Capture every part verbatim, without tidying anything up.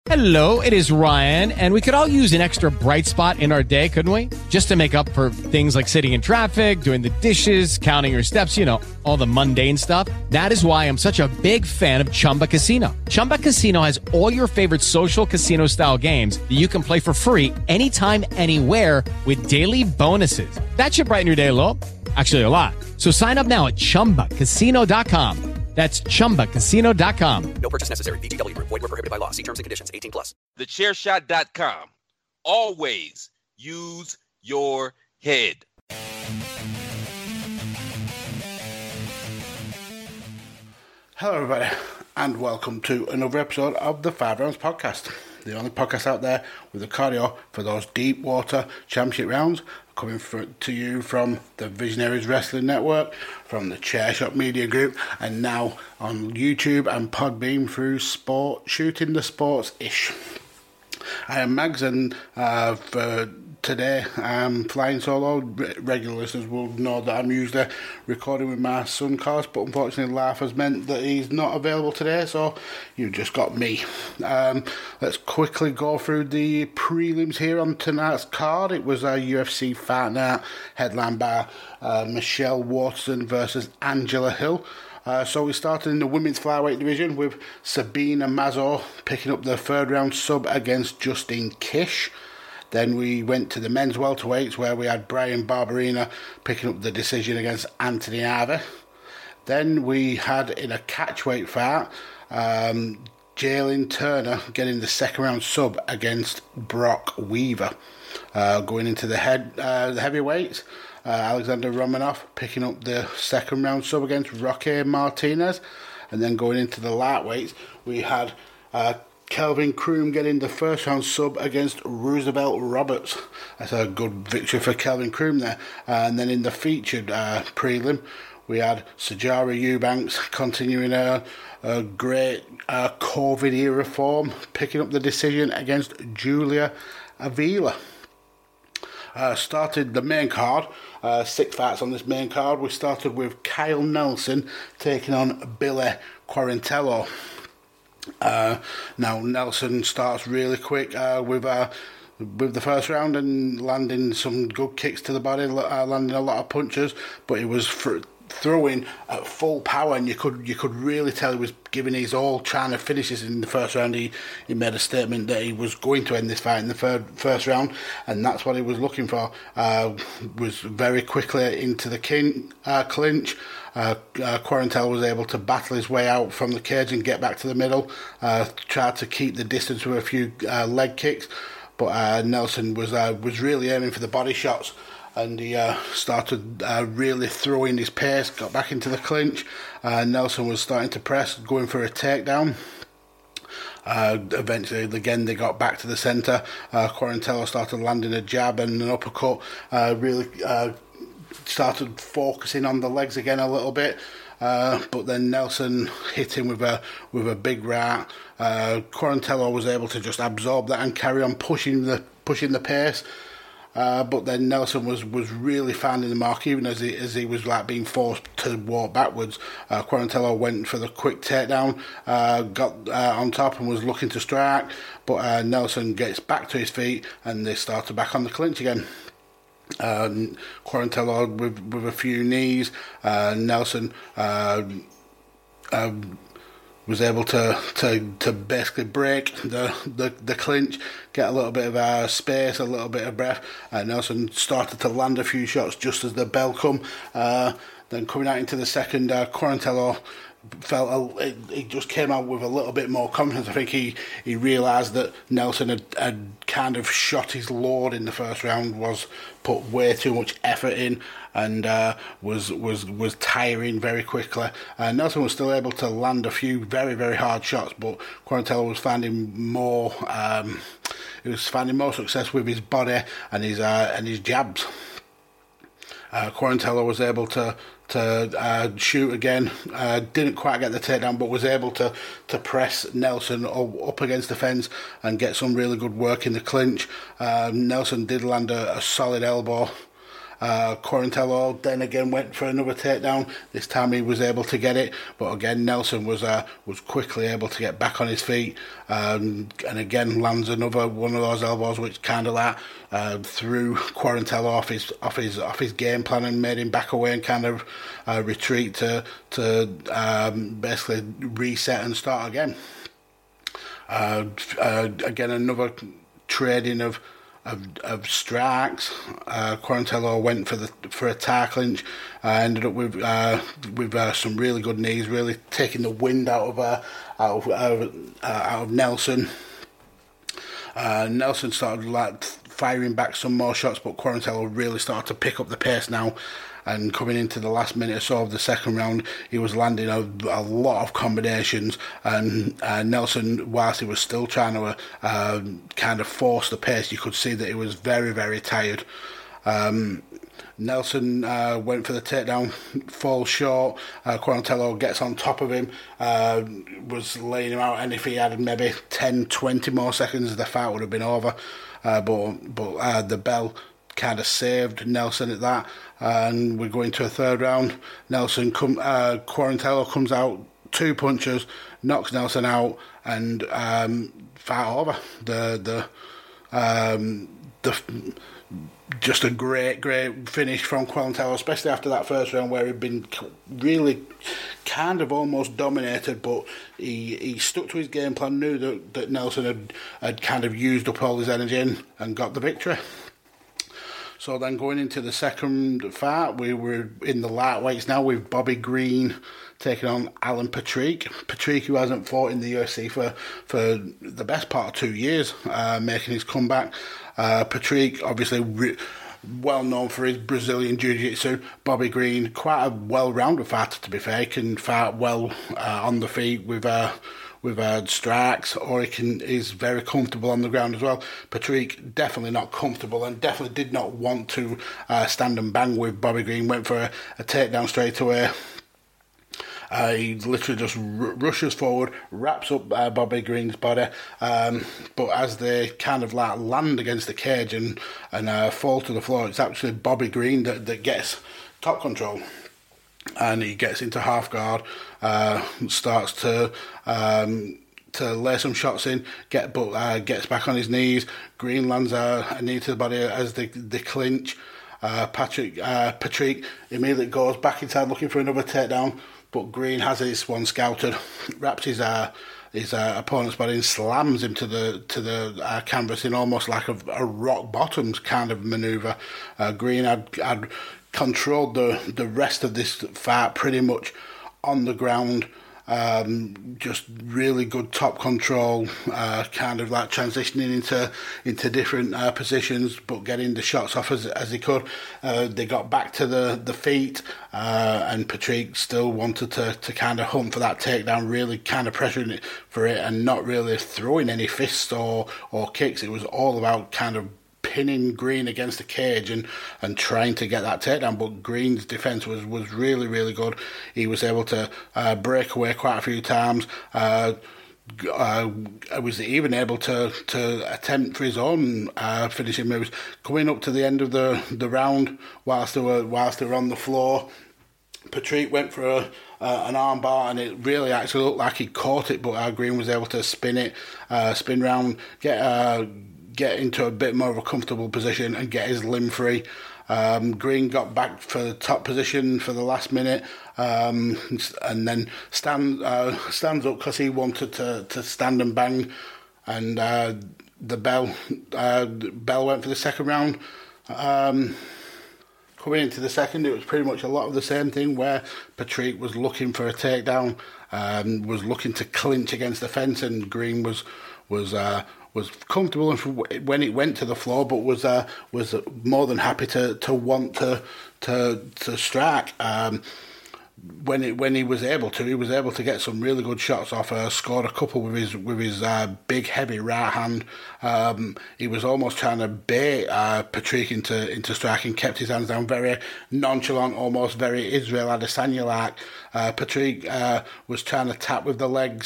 Hello, it is Ryan, and we could all use an extra bright spot in our day, couldn't we? Just to make up for things like sitting in traffic, doing the dishes, counting your steps, you know, all the mundane stuff. That is why I'm such a big fan of Chumba Casino. Chumba Casino has all your favorite social casino-style games that you can play for free anytime, anywhere with daily bonuses. That should brighten your day a little. Actually, a lot. So sign up now at chumba casino dot com. That's chumba casino dot com. No purchase necessary. V G W Group. Void where prohibited by law. See terms and conditions. eighteen plus. the chair shot dot com. Always use your head. Hello, everybody, and welcome to another episode of the Five Rounds Podcast, the only podcast out there with the cardio for those deep water championship rounds, coming for, to you from the Visionaries Wrestling Network, from the Chairshot Media Group, and now on YouTube and Podbeam through Sport Shooting the Sports-ish. I am Mags, and uh, for today I'm flying solo. Re- regular listeners will know that I'm usually recording with my son Carlos, but unfortunately life has meant that he's not available today, so you've just got me. Um, let's quickly go through the prelims here on tonight's card. It was a U F C Fight Night headlined by uh, Michelle Waterson versus Angela Hill. Uh, so we started in the women's flyweight division with Sabina Mazo picking up the third round sub against Justine Kish. Then we went to the men's welterweights where we had Brian Barberina picking up the decision against Anthony Ivy. Then we had in a catchweight fight um, Jalen Turner getting the second round sub against Brock Weaver. Uh, going into the head uh, the heavyweights, uh, Alexander Romanov picking up the second round sub against Roque Martinez. And then going into the lightweights, we had uh, Kelvin Kroom getting the first round sub against Roosevelt Roberts. That's a good victory for Kelvin Kroom there. Uh, and then in the featured uh, prelim, we had Sajara Eubanks continuing a, a great uh, COVID era form, picking up the decision against Julia Avila. Uh, started the main card, uh, six fights on this main card. We started with Kyle Nelson taking on Billy Quarantello. Uh, now Nelson starts really quick uh, with uh, with the first round and landing some good kicks to the body, uh, landing a lot of punches, but he was fr- throwing at full power, and you could you could really tell he was giving his all, trying to finish this in the first round. He, he made a statement that he was going to end this fight in the third, first round, and that's what he was looking for. Uh, was very quickly into the king, uh, clinch. Uh, uh, Quarantello was able to battle his way out from the cage and get back to the middle, uh, tried to keep the distance with a few uh, leg kicks, but uh, Nelson was uh, was really aiming for the body shots, and he uh, started uh, really throwing his pace, got back into the clinch. Uh, Nelson was starting to press, going for a takedown. Uh, eventually, again, they got back to the centre. Uh, Quarantello started landing a jab and an uppercut, uh, really uh, started focusing on the legs again a little bit. Uh, but then Nelson hit him with a with a big right. Uh, Quarantello was able to just absorb that and carry on pushing the pushing the pace. Uh, but then Nelson was, was really finding the mark, even as he as he was like being forced to walk backwards. Uh, Quarantello went for the quick takedown, uh, got uh, on top and was looking to strike, but uh, Nelson gets back to his feet and they started back on the clinch again. Um, Quarantello with with a few knees. Uh, Nelson uh, uh, was able to, to, to basically break the, the, the clinch, get a little bit of uh, space, a little bit of breath. Uh, Nelson started to land a few shots just as the bell come. Uh, then coming out into the second, uh, Quarantello felt a, he just came out with a little bit more confidence. I think he, he realised that Nelson had, had kind of shot his load in the first round, was put way too much effort in, and uh, was was was tiring very quickly. Uh, Nelson was still able to land a few very very hard shots, but Quarantello was finding more. Um, he was finding more success with his body and his uh, and his jabs. Uh, Quarantello was able to to uh, shoot again. Uh, didn't quite get the takedown, but was able to to press Nelson up against the fence and get some really good work in the clinch. Uh, Nelson did land a, a solid elbow. Uh, Quarantello then again went for another takedown. This time he was able to get it, but again Nelson was uh, was quickly able to get back on his feet, um, and again lands another one of those elbows which kind of like uh, threw Quarantello off his off his off his game plan and made him back away and kind of uh, retreat to to um, basically reset and start again. Uh, uh, again, another trading of of, of strikes. Uh, Quarantello went for the for a tie clinch. Uh, ended up with uh, with uh, some really good knees, really taking the wind out of uh, out of, uh, out of Nelson. Uh, Nelson started like firing back some more shots, but Quarantello really started to pick up the pace now. And coming into the last minute or so of the second round, he was landing a, a lot of combinations. And uh, Nelson, whilst he was still trying to uh, kind of force the pace, you could see that he was very, very tired. Um, Nelson uh, went for the takedown, falls short. Uh, Quarantello gets on top of him, uh, was laying him out, and if he had maybe ten, twenty more seconds, the fight would have been over. Uh, but but uh, the bell kind of saved Nelson at that, and we're going to a third round. Nelson come, uh, Quarantello comes out, two punches, knocks Nelson out, and um, fight over. The the um, the just a great great finish from Quarantello, especially after that first round where he'd been really kind of almost dominated, but he he stuck to his game plan, knew that, that Nelson had had kind of used up all his energy and, and got the victory. So then going into the second fight, we were in the lightweights now with Bobby Green taking on Alan Patrick. Patrick, who hasn't fought in the U F C for, for the best part of two years, uh, making his comeback. Uh, Patrick, obviously re- well known for his Brazilian Jiu-Jitsu. Bobby Green, quite a well-rounded fighter, to be fair. He can fight well uh, on the feet with... Uh, with uh, strikes, or he can is very comfortable on the ground as well. Patrick definitely not comfortable and definitely did not want to uh, stand and bang with Bobby Green. Went for a, a takedown straight away. Uh, he literally just r- rushes forward, wraps up uh, Bobby Green's body, um, but as they kind of like land against the cage and and uh, fall to the floor, it's actually Bobby Green that, that gets top control. And he gets into half guard, uh, starts to um, to lay some shots in, get but uh, gets back on his knees. Green lands a, a knee to the body as they they clinch. Uh, Patrick uh, Patrick immediately goes back inside looking for another takedown, but Green has this one scouted, wraps his uh, his uh, opponent's body and slams him to the to the uh, canvas in almost like a, a rock bottom kind of manoeuvre. Uh, Green had had. controlled the, the rest of this fight pretty much on the ground. Um, just really good top control, uh, kind of like transitioning into into different uh, positions, but getting the shots off as as he could. Uh, they got back to the the feet, uh, and Patrick still wanted to to kind of hunt for that takedown, really kind of pressuring it for it, and not really throwing any fists or or kicks. It was all about kind of pinning Green against the cage and, and trying to get that takedown, but Green's defence was, was really, really good. He was able to uh, break away quite a few times. Uh, uh, was even able to, to attempt for his own uh, finishing moves. Coming up to the end of the, the round, whilst they were whilst they were on the floor, Patrick went for a, uh, an arm bar, and it really actually looked like he caught it, but uh, Green was able to spin it, uh, spin round, get uh, get into a bit more of a comfortable position and get his limb free. Um, Green got back for the top position for the last minute, um, and then stand, uh, stands up because he wanted to, to stand and bang, and uh, the bell uh, bell went for the second round. Um, coming into the second, it was pretty much a lot of the same thing, where Patrick was looking for a takedown, um, was looking to clinch against the fence, and Green was was uh, was comfortable when it went to the floor, but was uh, was more than happy to, to want to to to strike. Um, when it when he was able to, he was able to get some really good shots off. Uh, scored a couple with his with his uh, big heavy right hand. Um, he was almost trying to bait uh, Patrick into into striking. Kept his hands down, very nonchalant, almost very Israel Adesanya like. Uh, Patrick uh, was trying to tap with the legs.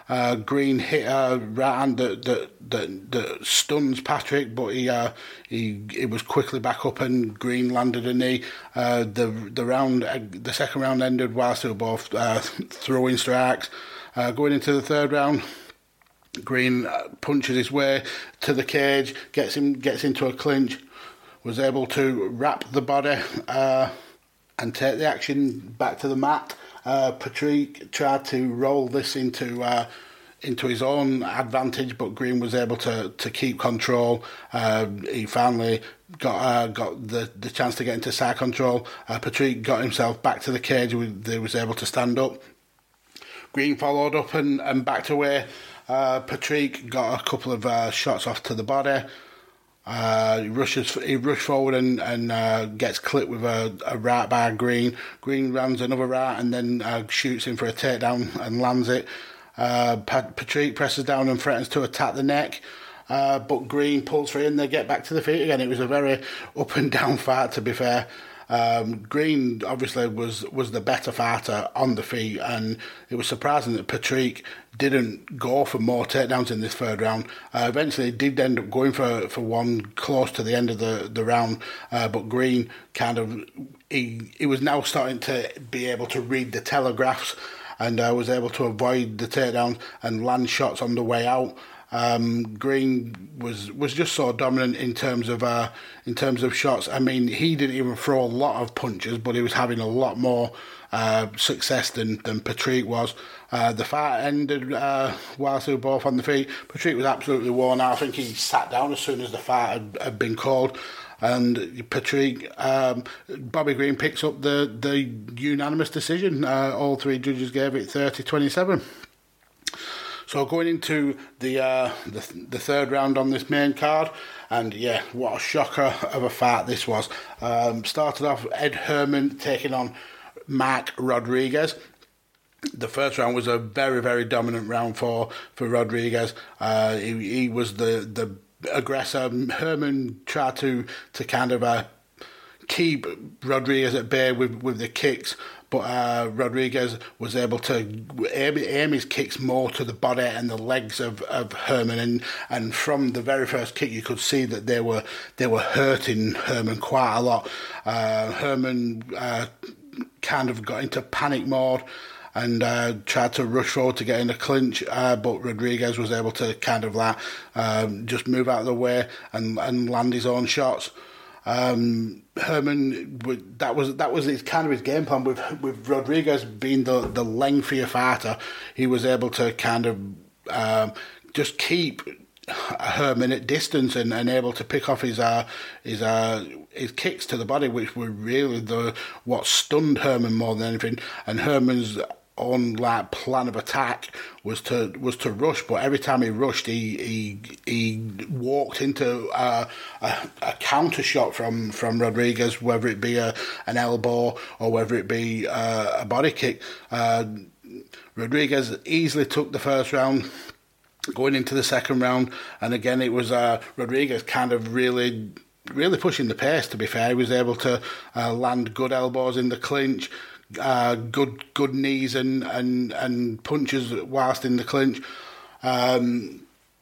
Uh, Green hit a right hand that that, that, that stuns Patrick, but he uh, he he was quickly back up, and Green landed a knee. Uh, the the round, uh, the second round ended whilst they were both uh, throwing strikes. Uh, going into the third round, Green punches his way to the cage, gets him gets into a clinch, was able to wrap the body uh, and take the action back to the mat. Uh, Patrick tried to roll this into uh, into his own advantage, but Green was able to, to keep control. Uh, he finally got uh, got the, the chance to get into side control. Uh, Patrick got himself back to the cage. He was able to stand up. Green followed up and, and backed away. Uh, Patrick got a couple of uh, shots off to the body. Uh, he rushes, he rushed forward and, and uh, gets clipped with a, a right by Green. Green runs another right and then uh, shoots him for a takedown and lands it. Uh, Pat- Patrick presses down and threatens to attack the neck, uh, but Green pulls free and they get back to the feet again. It was a very up and down fight, to be fair. Um, Green obviously was, was the better fighter on the feet, and it was surprising that Patrick didn't go for more takedowns in this third round. Uh, eventually, he did end up going for, for one close to the end of the, the round, uh, but Green kind of he he was now starting to be able to read the telegraphs, and uh, was able to avoid the takedowns and land shots on the way out. Um, Green was was just so dominant in terms of uh, in terms of shots. I mean, he didn't even throw a lot of punches, but he was having a lot more uh, success than than Patrick was. Uh, the fight ended uh, whilst they were both on the feet. Patrick was absolutely worn out. I think he sat down as soon as the fight had, had been called. And Patrick, um, Bobby Green picks up the the unanimous decision. Uh, all three judges gave it thirty twenty-seven. So going into the, uh, the the third round on this main card, and yeah, what a shocker of a fight this was. Um, started off Ed Herman taking on Mark Rodriguez. The first round was a very, very dominant round for, for Rodriguez. Uh, he, he was the, the aggressor. Herman tried to, to kind of uh, keep Rodriguez at bay with, with the kicks, but uh, Rodriguez was able to aim, aim his kicks more to the body and the legs of, of Herman, and, and from the very first kick you could see that they were they were hurting Herman quite a lot. Uh, Herman uh, kind of got into panic mode and uh, tried to rush forward to get in a clinch, uh, but Rodriguez was able to kind of like um, just move out of the way and, and land his own shots. Um, Herman, that was that was his kind of his game plan with with Rodriguez being the the lengthier fighter. He was able to kind of um, just keep Herman at distance and, and able to pick off his uh, his uh, his kicks to the body, which were really the what stunned Herman more than anything. And Herman's own like plan of attack was to was to rush, but every time he rushed, he he, he walked into a, a, a counter shot from, from Rodriguez, whether it be a an elbow or whether it be a, a body kick. Uh, Rodriguez easily took the first round. Going into the second round, and again it was uh, Rodriguez kind of really. really pushing the pace, to be fair. He was able to uh, land good elbows in the clinch, uh, good good knees and, and, and punches whilst in the clinch. Um,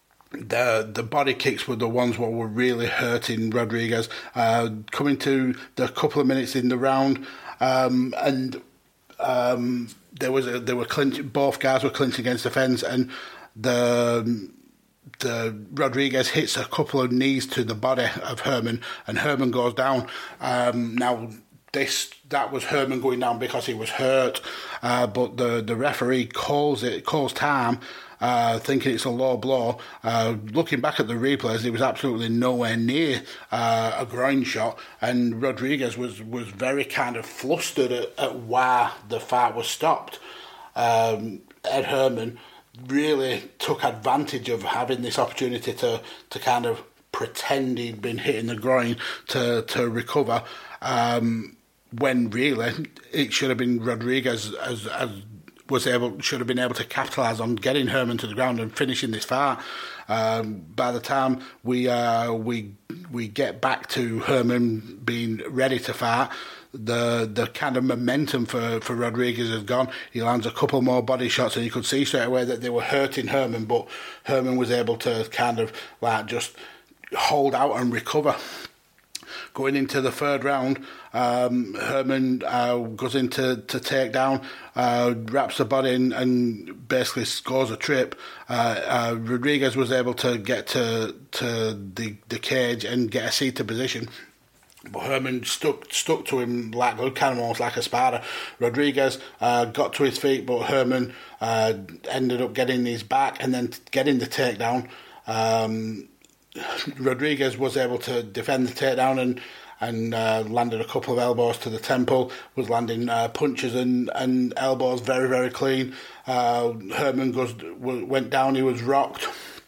the the body kicks were the ones what were really hurting Rodriguez. Uh, coming to the couple of minutes in the round, um, and um, there was a, there were clinch, both guys were clinching against the fence, and the The Rodriguez hits a couple of knees to the body of Herman, and Herman goes down. Um, now, this that was Herman going down because he was hurt, uh, but the, the referee calls it calls time, uh, thinking it's a low blow. Uh, looking back at the replays, it was absolutely nowhere near uh, a groin shot, and Rodriguez was, was very kind of flustered at, at why the fight was stopped. Um, Ed Herman really took advantage of having this opportunity to, to kind of pretend he'd been hit in the groin to, to recover, um, when really it should have been Rodriguez as, as was able should have been able to capitalise on getting Herman to the ground and finishing this fight. Um, by the time we uh, we we get back to Herman being ready to fight, the the kind of momentum for, for Rodriguez has gone. He lands a couple more body shots, and you could see straight away that they were hurting Herman, but Herman was able to kind of like just hold out and recover. Going into the third round, um, Herman uh, goes into to take down, uh, wraps the body in, and basically scores a trip. Uh, uh, Rodriguez was able to get to to the, the cage and get a seated position. But Herman stuck stuck to him like kind of almost like a spider. Rodriguez uh, got to his feet, but Herman uh, ended up getting his back and then getting the takedown. Um, Rodriguez was able to defend the takedown and and uh, landed a couple of elbows to the temple, was landing uh, punches and, and elbows very, very clean. Uh, Herman goes, went down, he was rocked.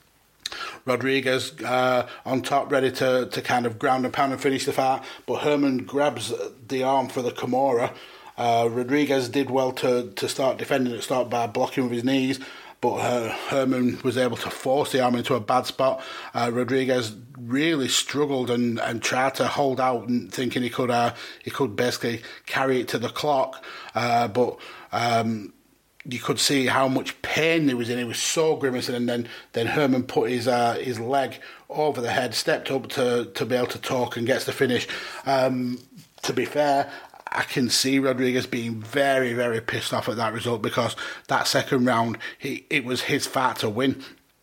Rodriguez uh, on top, ready to, to kind of ground and pound and finish the fight, but Herman grabs the arm for the Kimura. Uh, Rodriguez did well to, to start defending it, start by blocking with his knees, but uh, Herman was able to force the arm into a bad spot. Uh, Rodriguez really struggled and, and tried to hold out, and thinking he could uh, he could basically carry it to the clock, uh, but um, you could see how much pain he was in. He was so grimacing, and then, then Herman put his uh, his leg over the head, stepped up to, to be able to talk, and gets the finish. Um, to be fair, I can see Rodriguez being very, very pissed off at that result, because that second round, he it was his fight to win.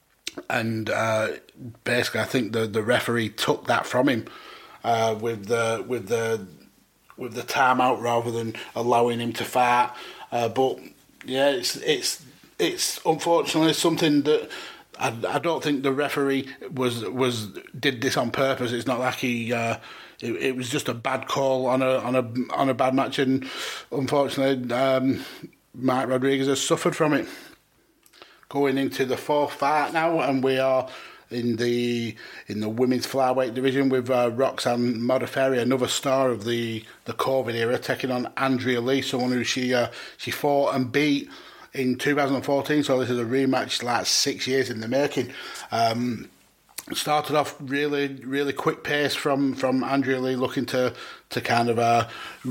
And uh, basically, I think the, the referee took that from him uh, with the with the with the timeout rather than allowing him to fight. Uh, but yeah, it's it's it's unfortunately something that I, I don't think the referee was was did this on purpose. It's not like he. Uh, it, it was just a bad call on a on a on a bad match, and unfortunately, um, Mike Rodriguez has suffered from it. Going into the fourth fight now, and we are in the in the women's flyweight division with uh, Roxanne Modafferi, another star of the, the COVID era, taking on Andrea Lee, someone who she uh, she fought and beat in two thousand fourteen. So this is a rematch like six years in the making. Um, started off really really quick pace from, from Andrea Lee, looking to to kind of uh,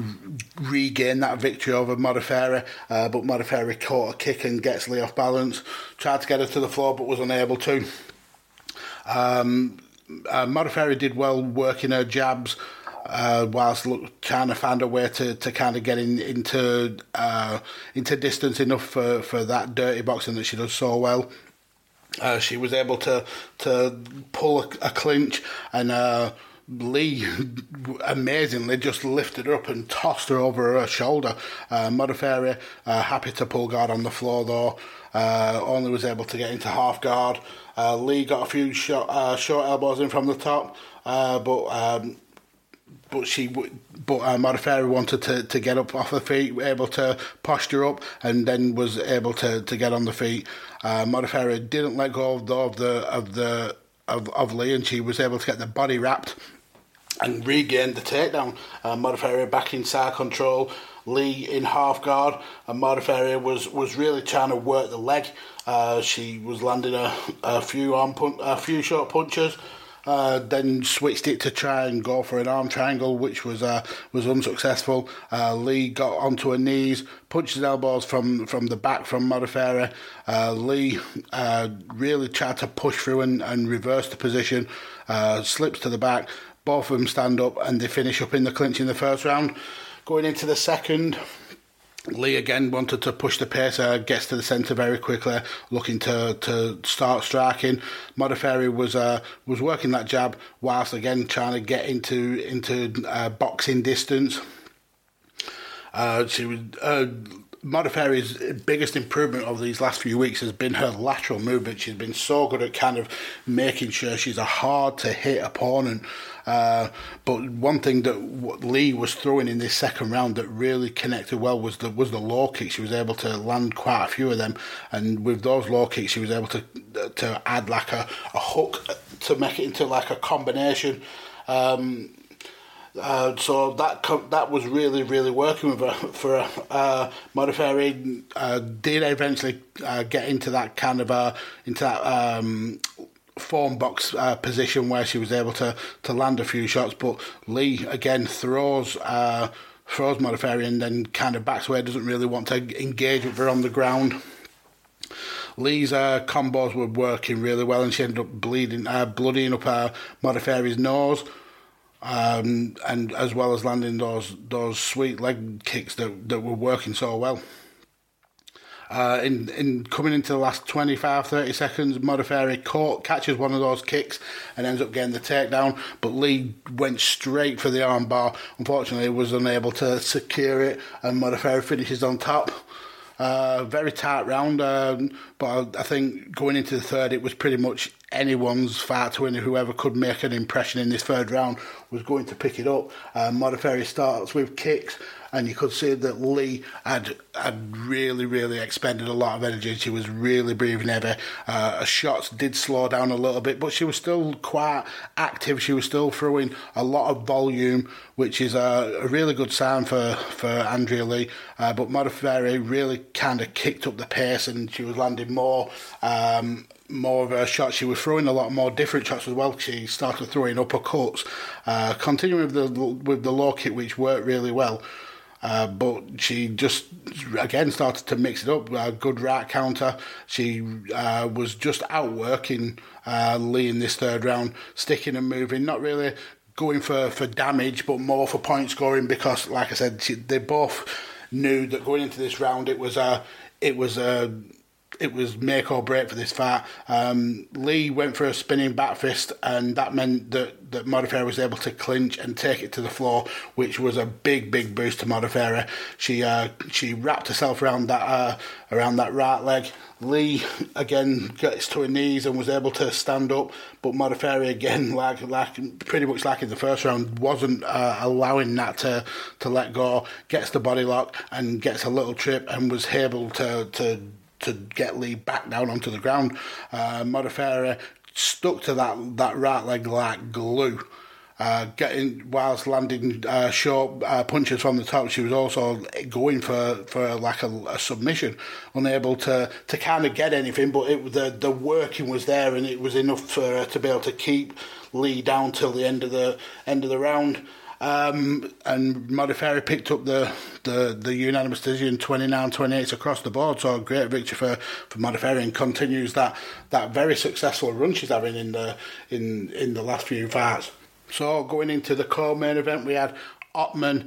regain that victory over Modafferi, uh, but Modafferi caught a kick and gets Lee off balance. Tried to get her to the floor but was unable to. Um, uh, Modafferi did well working her jabs, uh, whilst look, trying to find a way to, to kind of get in, into uh, into distance enough for, for that dirty boxing that she does so well. Uh, she was able to to pull a, a clinch, and uh, Lee amazingly just lifted her up and tossed her over her shoulder. Uh, Modafferi, uh, happy to pull guard on the floor though, uh, only was able to get into half guard. Uh, Lee got a few short, uh, short elbows in from the top, uh, but um, but she but uh, Modafferi wanted to, to get up off her feet, able to posture up, and then was able to, to get on the feet. Uh, Modafferi didn't let go of the of the of the of, of Lee, and she was able to get the body wrapped and regained the takedown. Uh, Modafferi back in side control, Lee in half guard, and Modafferi was, was really trying to work the leg. Uh, she was landing a, a few arm pun- a few short punches, uh, then switched it to try and go for an arm triangle, which was uh, was unsuccessful. Uh, Lee got onto her knees, punched his elbows from, from the back from Modafferi. Uh, Lee uh, really tried to push through and, and reverse the position, uh, slips to the back. Both of them stand up and they finish up in the clinch in the first round. Going into the second, Lee again wanted to push the pace, uh, gets to the centre very quickly, looking to, to start striking. Modafferi was uh, was working that jab whilst again trying to get into into uh, boxing distance. Uh, she was. Uh, Modafferi's biggest improvement over these last few weeks has been her lateral movement. She's been so good at kind of making sure she's a hard-to-hit opponent. Uh, but one thing that Lee was throwing in this second round that really connected well was the was the low kicks. She was able to land quite a few of them, and with those low kicks, she was able to to add like a, a hook to make it into like a combination. Um, Uh, so that co- that was really, really working with her. For her. Uh, Modafferi uh, did eventually uh, get into that kind of uh, into that um, form box uh, position where she was able to, to land a few shots. But Lee again throws uh, throws Modafferi and then kind of backs away, doesn't really want to engage with her on the ground. Lee's uh, combos were working really well, and she ended up bleeding, uh, bloodying up uh, Modafferi's nose, um, and as well as landing those those sweet leg kicks that that were working so well. Uh, in in coming into the last twenty-five, thirty seconds, Modafferi caught, catches one of those kicks and ends up getting the takedown, but Lee went straight for the armbar. Unfortunately, was unable to secure it, and Modafferi finishes on top. Uh, very tight round, um, but I, I think going into the third, it was pretty much anyone's fight to win. Whoever could make an impression in this third round was going to pick it up. Uh, Modafferi starts with kicks, and you could see that Lee had had really, really expended a lot of energy. She was really breathing heavy. Uh, her shots did slow down a little bit, but she was still quite active. She was still throwing a lot of volume, which is a, a really good sign for, for Andrea Lee. Uh, but Modafferi really kind of kicked up the pace, and she was landing more um, more of her shots. She was throwing a lot more different shots as well. She started throwing uppercuts, uh, continuing with the with the low kick, which worked really well. Uh, but she just, again, started to mix it up. A good right counter. She uh, was just outworking uh, Lee in this third round, sticking and moving, not really going for, for damage, but more for point scoring because, like I said, she, they both knew that going into this round it was a, it was a, it was make or break for this fight. Um, Lee went for a spinning back fist, and that meant that, that Modafferi was able to clinch and take it to the floor, which was a big, big boost to Modafferi. She uh, she wrapped herself around that uh, around that right leg. Lee again gets to her knees and was able to stand up, but Modafferi again, like like pretty much like in the first round, wasn't uh, allowing that to to let go. Gets the body lock and gets a little trip and was able to to. to get Lee back down onto the ground. Uh, Modafferi stuck to that, that right leg like glue. Uh, getting whilst landing uh, short uh, punches from the top, she was also going for, for like a, a submission, unable to, to kind of get anything. But it the the working was there, and it was enough for her to be able to keep Lee down till the end of the end of the round. Um, and Modafferi picked up the, the, the unanimous decision twenty-nine twenty-eight across the board, so a great victory for, for Modafferi, and continues that, that very successful run she's having in the in, in the last few fights. So going into the co-main event, we had Ottman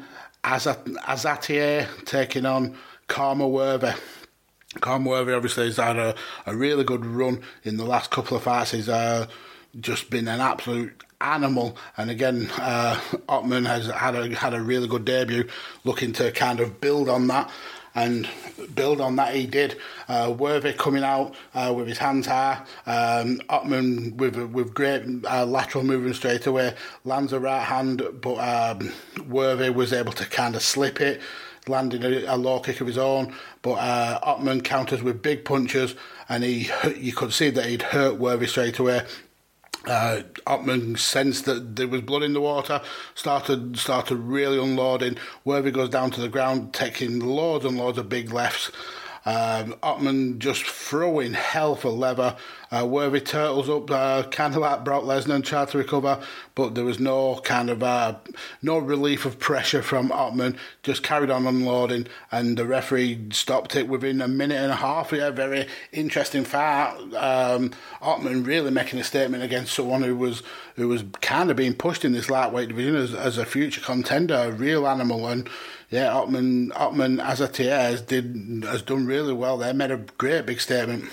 Azatier taking on Karma Worthy. Karma Worthy obviously has had a, a really good run in the last couple of fights. He's uh, just been an absolute animal, and again uh, Ottman has had a had a really good debut, looking to kind of build on that, and build on that he did. Uh, Worthy coming out uh, with his hands high, um, Ottman with with great uh, lateral movement straight away, lands a right hand, but um, Worthy was able to kind of slip it, landing a, a low kick of his own, but uh, Ottman counters with big punches, and he you could see that he'd hurt Worthy straight away. Uh, Ottman sensed that there was blood in the water, started started really unloading. Worthy goes down to the ground, taking loads and loads of big lefts. Um, Ottman just throwing hell for leather. Uh, Worthy turtles up, uh, kind of like Brock Lesnar, and tried to recover, but there was no kind of uh, no relief of pressure from Ottman. Just carried on unloading, and the referee stopped it within a minute and a half. Yeah, very interesting fight. Um, Ottman really making a statement against someone who was who was kind of being pushed in this lightweight division as, as a future contender, a real animal. And yeah, Ottman Ottman Azatier did has done really well there. Made a great big statement.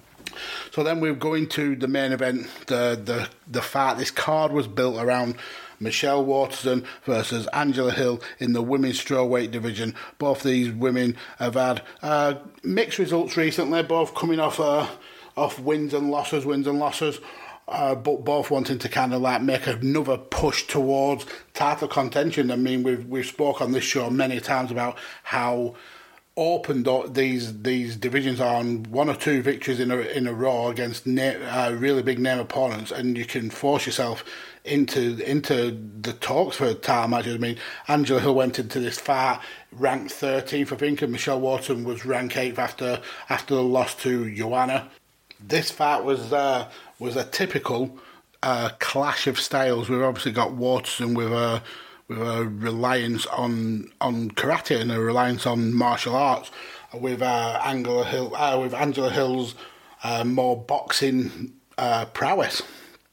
So then we're going to the main event, the the the fight. This card was built around Michelle Waterson versus Angela Hill in the women's strawweight division. Both these women have had uh, mixed results recently, both coming off uh, off wins and losses, wins and losses. Uh, but both wanting to kind of like make another push towards title contention. I mean, we've we've spoke on this show many times about how open these these divisions are, on one or two victories in a in a row against na- uh, really big name opponents, and you can force yourself into into the talks for title matches. I mean, Angela Hill went into this fight ranked thirteenth, I think, and Michelle Waterson was ranked eighth after after the loss to Joanna. This fight was uh, was a typical uh, clash of styles. We've obviously got Waterson with a with a reliance on on karate and a reliance on martial arts, with uh, Angela Hill uh, with Angela Hill's uh, more boxing uh, prowess.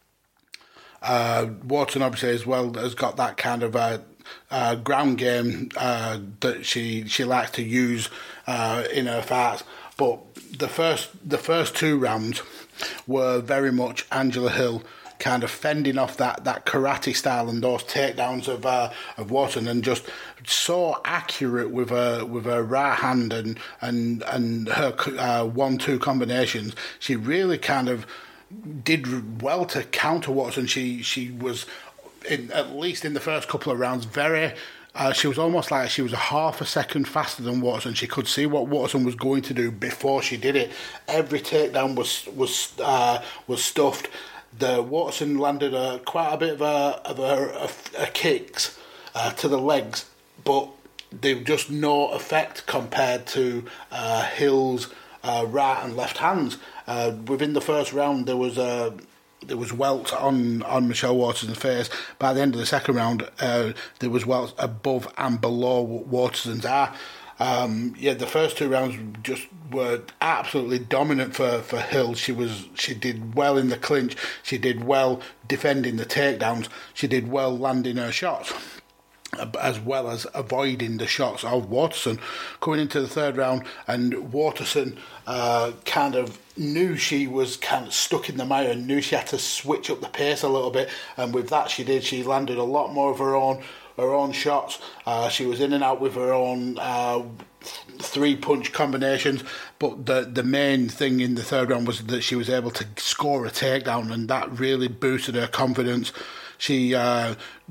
Uh, Waterson obviously as well has got that kind of uh, uh, ground game uh, that she she likes to use uh, in her fights. But the first the first two rounds were very much Angela Hill kind of fending off that, that karate style and those takedowns of uh, of Waterson, and just so accurate with her with her right hand and and and her uh, one two combinations. She really kind of did well to counter Waterson. She she was in, at least in the first couple of rounds, very. Uh, she was almost like she was a half a second faster than Waterson. She could see what Waterson was going to do before she did it. Every takedown was was uh, was stuffed. The Waterson landed a, quite a bit of a of a, a, a kicks uh, to the legs, but they were just no effect compared to uh, Hill's uh, right and left hands. Uh, within the first round, there was a. There was welts on, on Michelle Waterson's face. By the end of the second round, uh, there was welts above and below Waterson's eye. Um, yeah, the first two rounds just were absolutely dominant for, for Hill. She was she did well in the clinch. She did well defending the takedowns. She did well landing her shots, as well as avoiding the shots of Waterson. Coming into the third round, and Waterson uh, kind of knew she was kind of stuck in the mire and knew she had to switch up the pace a little bit, and with that she did. She landed a lot more of her own her own shots. Uh, she was in and out with her own uh, three punch combinations, but the the main thing in the third round was that she was able to score a takedown, and that really boosted her confidence. She uh,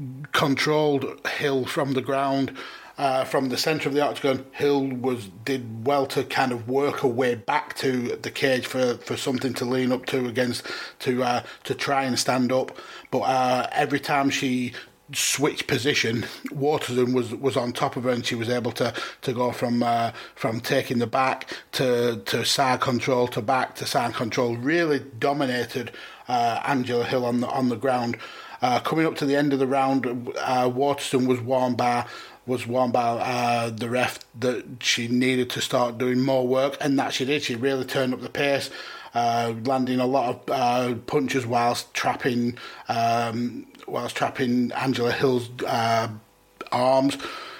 controlled Hill from the ground. Uh, from the centre of the octagon, Hill was did well to kind of work her way back to the cage for, for something to lean up to against to uh, to try and stand up. But uh, every time she switched position, Waterson was, was on top of her, and she was able to, to go from uh, from taking the back to to side control to back to side control. Really dominated uh, Angela Hill on the on the ground. Uh, coming up to the end of the round, uh, Waterson was warned by was warned by uh, the ref that she needed to start doing more work, and that she did. She really turned up the pace, uh, landing a lot of uh, punches whilst trapping um, whilst trapping Angela Hill's uh, arms.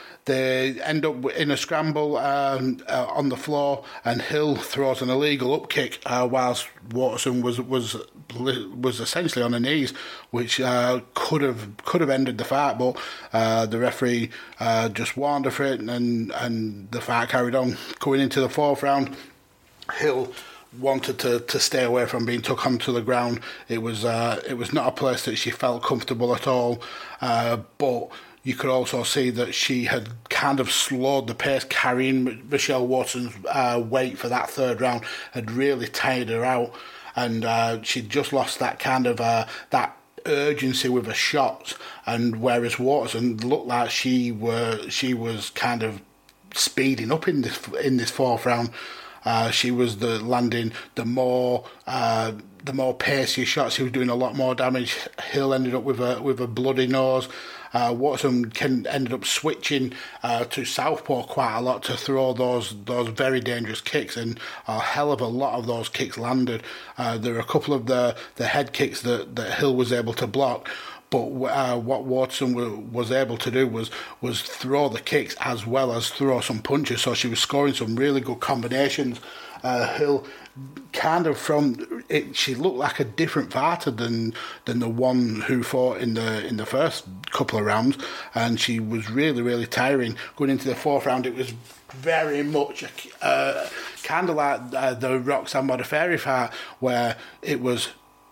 They end up in a scramble um, uh, on the floor, and Hill throws an illegal up kick uh, whilst Waterson was was was essentially on her knees, which uh, could have could have ended the fight, but uh, the referee uh, just warned her for it, and and the fight carried on. Going into the fourth round, Hill wanted to, to stay away from being took onto the ground. It was uh, it was not a place that she felt comfortable at all, uh, but you could also see that she had kind of slowed the pace. Carrying Michelle Waterson's uh, weight for that third round had really tired her out, and uh, she'd just lost that kind of uh, that urgency with her shots. And whereas Waterson looked like she were she was kind of speeding up in this in this fourth round. Uh, she was the landing the more uh, the more pacey shots. She was doing a lot more damage. Hill ended up with a with a bloody nose. Uh, Waterson can, ended up switching uh, to southpaw quite a lot to throw those those very dangerous kicks, and a hell of a lot of those kicks landed. Uh, there were a couple of the, the head kicks that, that Hill was able to block, but uh, what Waterson w- was able to do was was throw the kicks as well as throw some punches, so she was scoring some really good combinations. Uh, Hill kind of from it, she looked like a different fighter than than the one who fought in the in the first couple of rounds, and she was really really tiring. Going into the fourth round, it was very much uh, kind of like uh, the Roxanne Modafferi fight, where it was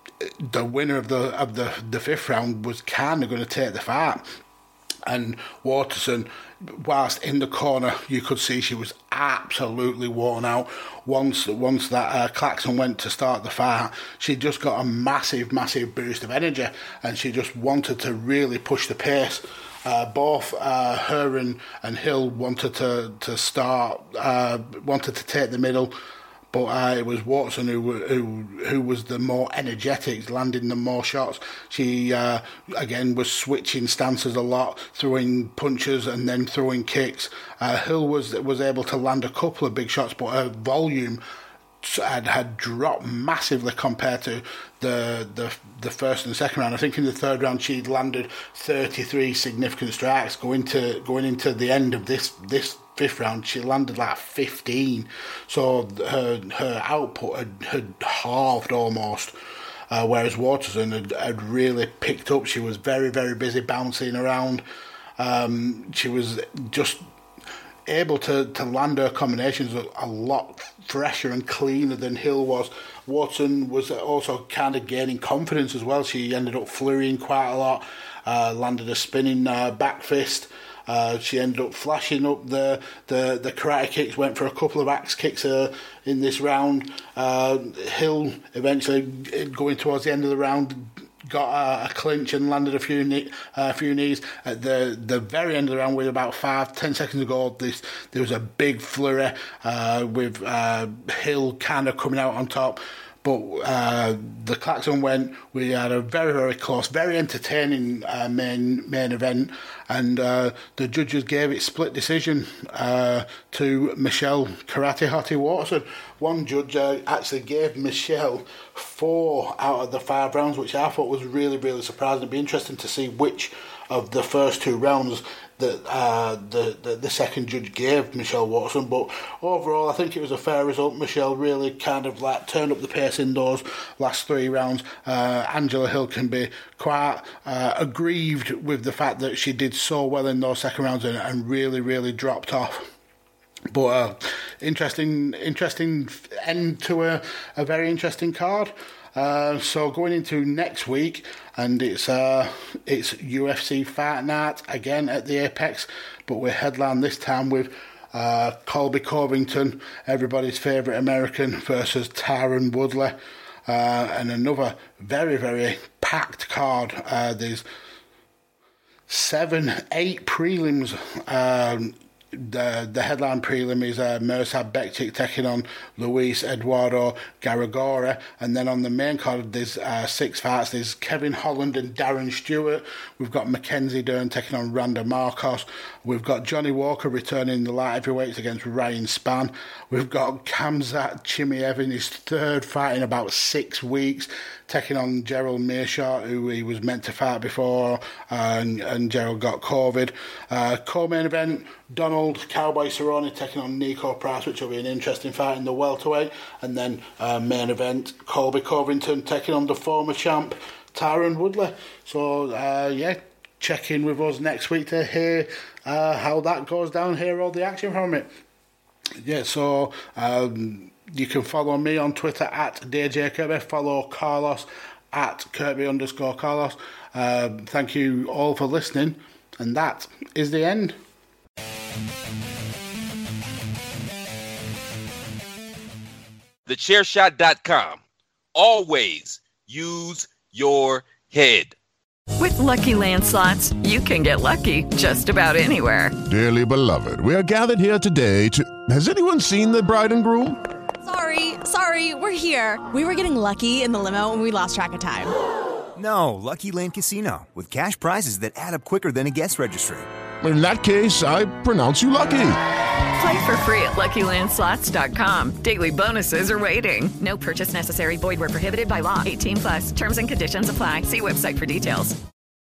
the winner of the of the the fifth round was kind of going to take the fight. And Waterson, whilst in the corner, you could see she was absolutely worn out. Once once that uh, klaxon went to start the fight, she just got a massive, massive boost of energy, and she just wanted to really push the pace. Uh, both uh, her and, and Hill wanted to to start, uh, wanted to take the middle, but uh, it was Watson who, who who was the more energetic, landing the more shots. She uh, again was switching stances a lot, throwing punches and then throwing kicks. Uh, Hill was was able to land a couple of big shots, but her volume had, had dropped massively compared to the, the the first and the second round. I think in the third round she'd landed thirty-three significant strikes. Going to going into the end of this this fifth round, she landed like fifteen. So her her output had, had halved almost. Uh, whereas Waterson had, had really picked up. She was very very busy bouncing around. Um, she was just able to, to land her combinations a, a lot fresher and cleaner than Hill was. Watson was also kind of gaining confidence as well. She ended up flurrying quite a lot, uh, landed a spinning uh, back fist. Uh, she ended up flashing up the, the, the karate kicks, went for a couple of axe kicks uh, in this round. Uh, Hill eventually, going towards the end of the round, got a, a clinch and landed a few knee, uh, few knees. At the the very end of the round, with about five, ten seconds to go, this, there was a big flurry uh, with uh, Hill kind of coming out on top. But uh, the klaxon went. We had a very, very close, very entertaining uh, main main event, and uh, the judges gave it split decision uh, to Michelle Karate Hottie Watson. One judge uh, actually gave Michelle four out of the five rounds, which I thought was really, really surprising. It'd be interesting to see which of the first two rounds that uh, the, the the second judge gave Michelle Watson. But overall, I think it was a fair result. Michelle really kind of like turned up the pace in those last three rounds. Uh, Angela Hill can be quite uh, aggrieved with the fact that she did so well in those second rounds and, and really, really dropped off. But uh, interesting, interesting end to a, a very interesting card. Uh, so going into next week, and it's uh, it's U F C Fight Night again at the Apex, but we're headlined this time with uh, Colby Covington, everybody's favourite American, versus Tyron Woodley, uh, and another very, very packed card. Uh, there's seven, eight prelims. Um, The the headline prelim is uh, Mirsad Bektic taking on Luis Eduardo Garagora, and then on the main card there's uh, six fights. There's Kevin Holland and Darren Stewart. We've got Mackenzie Dern taking on Randa Marcos. We've got Johnny Walker returning the light heavyweights against Ryan Spann. We've got Khamzat Chimaev in his third fight in about six weeks, taking on Gerald Meerschaert, who he was meant to fight before, and, and Gerald got COVID. Uh, co-main event, Donald Cowboy Cerrone taking on Nico Price, which will be an interesting fight in the welterweight. And then uh, main event, Colby Covington taking on the former champ, Tyron Woodley. So, uh, yeah, check in with us next week to hear uh, how that goes down, hear all the action from it. Yeah, so um, you can follow me on Twitter at D J Kirby, follow Carlos at Kirby underscore Carlos. Uh, thank you all for listening, and that is the end. the chair shot dot com. Always use your head. With Lucky Land Slots, you can get lucky just about anywhere. Dearly beloved, we are gathered here today to... Has anyone seen the bride and groom? Sorry, sorry, we're here. We were getting lucky in the limo and we lost track of time. No, Lucky Land Casino, with cash prizes that add up quicker than a guest registry. In that case, I pronounce you lucky. Play for free at Lucky Land Slots dot com. Daily bonuses are waiting. No purchase necessary. Void where prohibited by law. eighteen plus. Terms and conditions apply. See website for details.